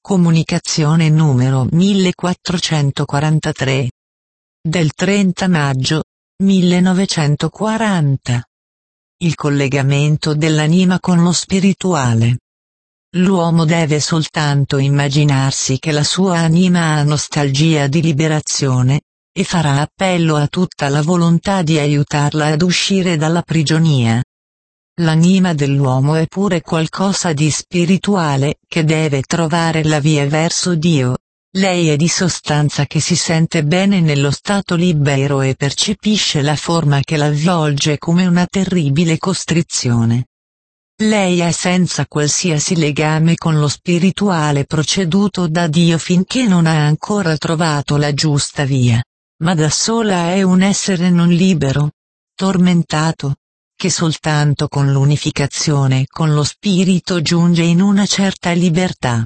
Comunicazione numero 1443. Del 30 maggio 1940. Il collegamento dell'anima con lo spirituale. L'uomo deve soltanto immaginarsi che la sua anima ha nostalgia di liberazione, e farà appello a tutta la volontà di aiutarla ad uscire dalla prigionia. L'anima dell'uomo è pure qualcosa di spirituale che deve trovare la via verso Dio. Lei è di sostanza che si sente bene nello stato libero e percepisce la forma che l'avvolge come una terribile costrizione. Lei è senza qualsiasi legame con lo spirituale proceduto da Dio finché non ha ancora trovato la giusta via, ma da sola è un essere non libero, tormentato, che soltanto con l'unificazione con lo spirito giunge in una certa libertà.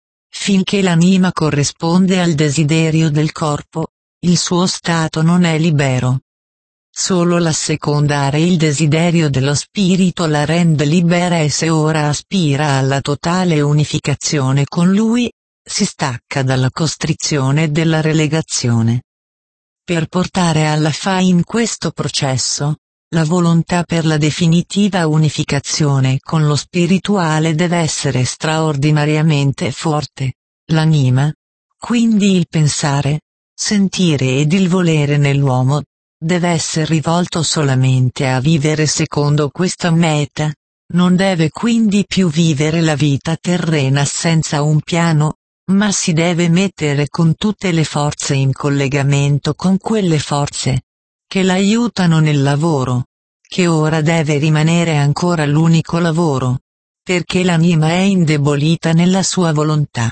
Finché l'anima corrisponde al desiderio del corpo, il suo stato non è libero. Solo l'assecondare il desiderio dello spirito la rende libera e se ora aspira alla totale unificazione con lui, si stacca dalla costrizione della relegazione. Per portare alla fine in questo processo, la volontà per la definitiva unificazione con lo spirituale deve essere straordinariamente forte. L'anima, quindi il pensare, sentire ed il volere nell'uomo, deve essere rivolto solamente a vivere secondo questa meta, non deve quindi più vivere la vita terrena senza un piano, ma si deve mettere con tutte le forze in collegamento con quelle forze che l'aiutano nel lavoro, che ora deve rimanere ancora l'unico lavoro, perché l'anima è indebolita nella sua volontà.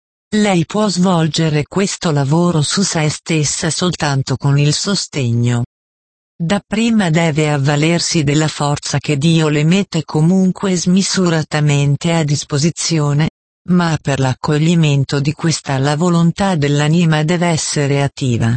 Lei può svolgere questo lavoro su se stessa soltanto con il sostegno. Dapprima deve avvalersi della forza che Dio le mette comunque smisuratamente a disposizione, ma per l'accoglimento di questa la volontà dell'anima deve essere attiva.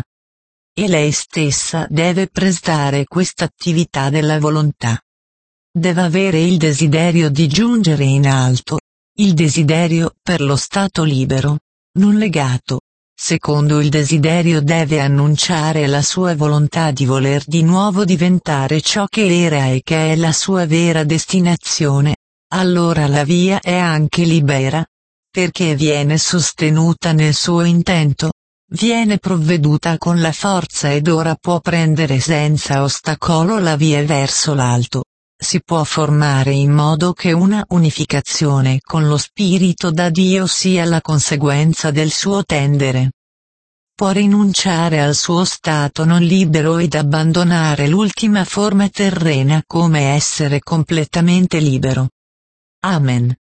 E lei stessa deve prestare questa attività della volontà. Deve avere il desiderio di giungere in alto, il desiderio per lo stato libero, non legato. Secondo il desiderio deve annunciare la sua volontà di voler di nuovo diventare ciò che era e che è la sua vera destinazione. Allora la via è anche libera, perché viene sostenuta nel suo intento. Viene provveduta con la forza ed ora può prendere senza ostacolo la via verso l'alto. Si può formare in modo che una unificazione con lo spirito da Dio sia la conseguenza del suo tendere. Può rinunciare al suo stato non libero ed abbandonare l'ultima forma terrena come essere completamente libero. Amen.